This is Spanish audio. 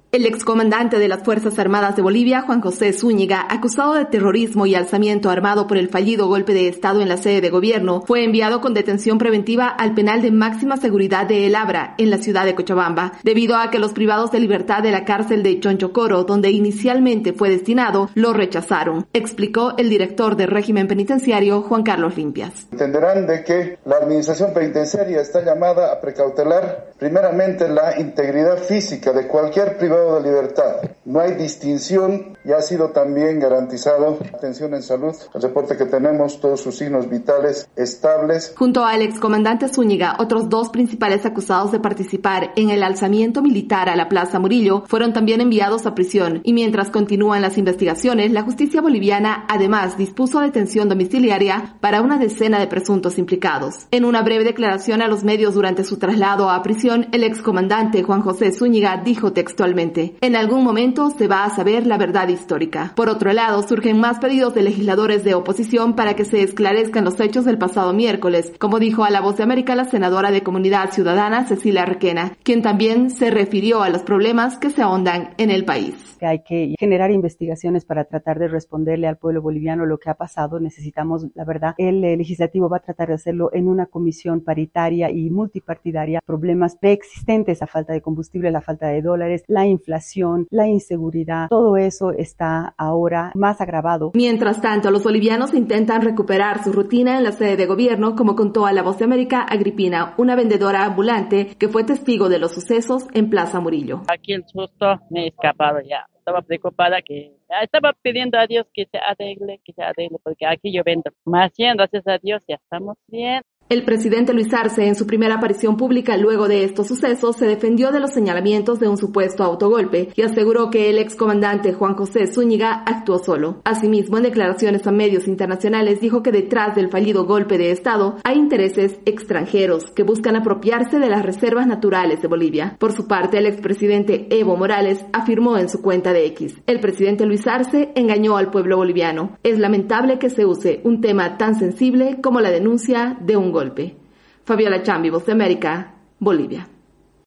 El excomandante de las Fuerzas Armadas de Bolivia, Juan José Zúñiga, acusado de terrorismo y alzamiento armado por el fallido golpe de Estado en la sede de gobierno, fue enviado con detención preventiva al penal de máxima seguridad de El Abra, en la ciudad de Cochabamba, debido a que los privados de libertad de la cárcel de Chonchocoro, donde inicialmente fue destinado, lo rechazaron, explicó el director del régimen penitenciario, Juan Carlos Limpias. Entenderán de que la administración penitenciaria está llamada a precautelar primeramente la integridad física de cualquier privado de libertad. No hay distinción y ha sido también garantizado atención en salud. El reporte que tenemos, todos sus signos vitales estables. Junto al excomandante Zúñiga, otros dos principales acusados de participar en el alzamiento militar a la Plaza Murillo fueron también enviados a prisión y mientras continúan las investigaciones, la justicia boliviana además dispuso detención domiciliaria para una decena de presuntos implicados. En una breve declaración a los medios durante su traslado a prisión, el excomandante Juan José Zúñiga dijo textualmente: en algún momento se va a saber la verdad histórica. Por otro lado, surgen más pedidos de legisladores de oposición para que se esclarezcan los hechos del pasado miércoles, como dijo a La Voz de América la senadora de Comunidad Ciudadana, Cecilia Requena, quien también se refirió a los problemas que se ahondan en el país. Hay que generar investigaciones para tratar de responderle al pueblo boliviano lo que ha pasado. Necesitamos, la verdad, el legislativo va a tratar de hacerlo en una comisión paritaria y multipartidaria. Problemas preexistentes, la falta de combustible, la falta de dólares, la inflación, la inseguridad, todo eso está ahora más agravado. Mientras tanto, los bolivianos intentan recuperar su rutina en la sede de gobierno, como contó a La Voz de América Agripina, una vendedora ambulante que fue testigo de los sucesos en Plaza Murillo. Aquí el susto me he escapado ya. Estaba preocupada estaba pidiendo a Dios que se arregle, porque aquí yo vendo. Más bien, gracias a Dios, ya estamos bien. El presidente Luis Arce, en su primera aparición pública luego de estos sucesos, se defendió de los señalamientos de un supuesto autogolpe y aseguró que el excomandante Juan José Zúñiga actuó solo. Asimismo, en declaraciones a medios internacionales, dijo que detrás del fallido golpe de Estado hay intereses extranjeros que buscan apropiarse de las reservas naturales de Bolivia. Por su parte, el expresidente Evo Morales afirmó en su cuenta de X: el presidente Luis Arce engañó al pueblo boliviano. Es lamentable que se use un tema tan sensible como la denuncia de un golpe. Fabiola Chambi, Voz de América, Bolivia.